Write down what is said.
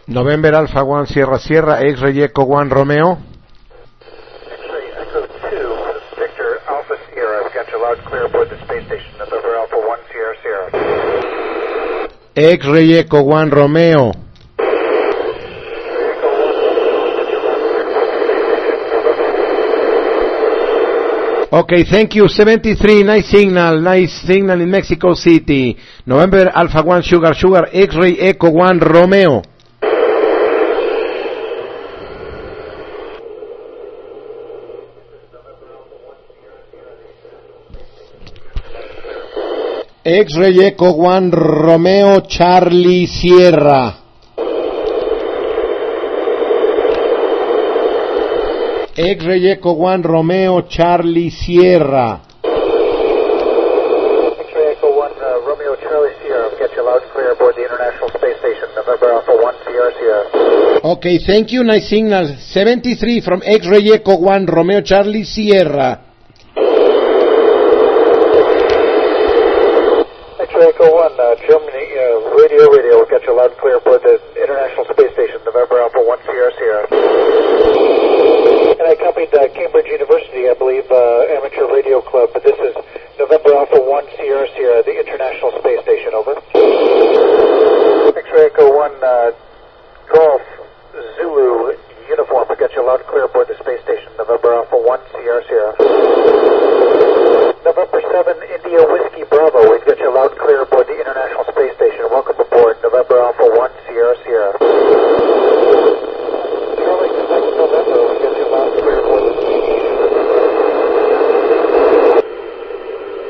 November Alpha 1 Sierra Sierra, X-Ray Echo 1 Romeo. X-Ray Echo 2, Victor Alpha Sierra, I've got you loud and clear aboard the space station, November Alpha 1 Sierra Sierra. X-Ray Echo 1 Romeo. Okay, thank you. 73, nice signal in Mexico City. November Alpha 1 Sugar Sugar, X-Ray Echo 1 Romeo. X-Ray Echo 1 Romeo Charlie Sierra. X-Ray Echo 1 Romeo Charlie Sierra. X-Ray Echo 1 Romeo Charlie Sierra, I've got you loud and clear aboard the International Space Station, November Alpha 1 Sierra Sierra. Okay, thank you, nice signal. 73 from X-Ray Echo 1 Romeo Charlie Sierra. X-Ray Echo 1, Germany, radio, we've got you loud and clear aboard the International Space Station, November Alpha 1 Sierra Sierra. And I accompanied Cambridge University, I believe, Amateur Radio Club, but this is November Alpha 1 Sierra Sierra, the International Space Station, over. X-Ray Echo 1,